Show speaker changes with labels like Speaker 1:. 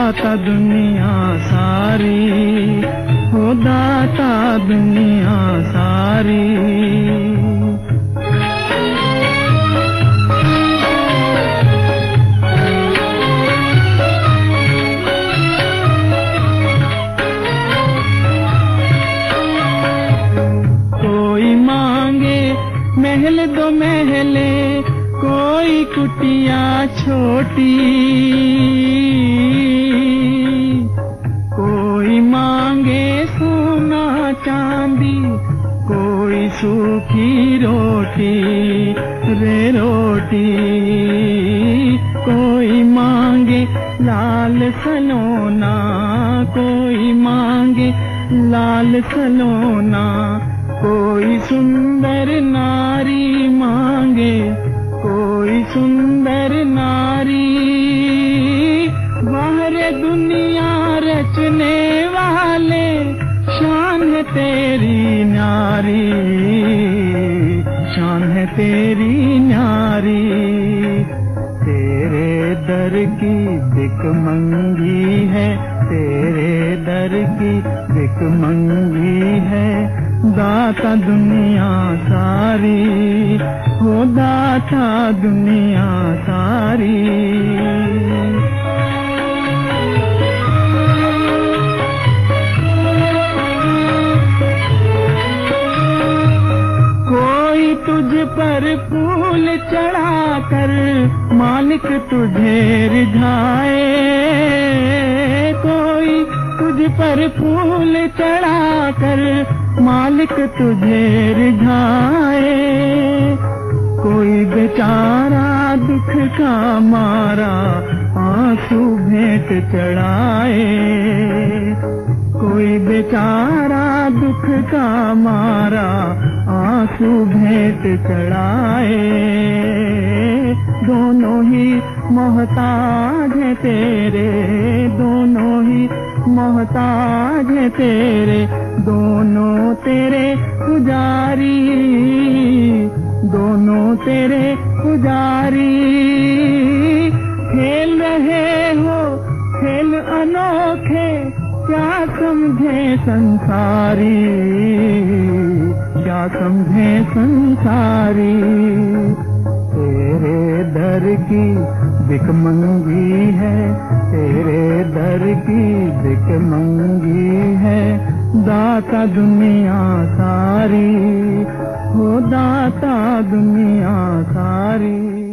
Speaker 1: दाता दुनिया सारी, हो दाता दुनिया सारी। कोई मांगे महल दो महले, कोई कुटिया छोटी, कोई मांगे सोना चांदी, कोई सूखी रोटी रे रोटी। कोई मांगे लाल सलोना, कोई मांगे लाल सलोना, कोई सुंदर नारी मांगे, कोई सुंदर नारी। बाहर दुनिया रचने वाले, शान है तेरी न्यारी, शान है तेरी न्यारी। तेरे दर की भिख मंगी है, तेरे दर की भिख मंगी है, दाता दुनिया सारी, हो दाता दुनिया सारी। कोई तुझ पर फूल चढ़ाकर मालिक तुझे रिझाए, कोई तुझ पर फूल चढ़ाकर मालिक तुझे रिझाए। कोई बेचारा दुख का मारा आंसू भेंट चढ़ाए, कोई बेचारा दुख का मारा आंसू भेंट चढ़ाए। दोनों ही मोहताज हैं तेरे, दोनों ही मोहताज हैं तेरे, दोनों तेरे पुजारी, दोनों तेरे पुजारी। खेल रहे हो खेल अनोखे, क्या समझे संसारी, क्या समझे संसारी। तेरे दर की भिख मंगी है, तेरे दर की भिख मंगी है, दाता दुनिया सारी, हो दाता दुनिया सारी।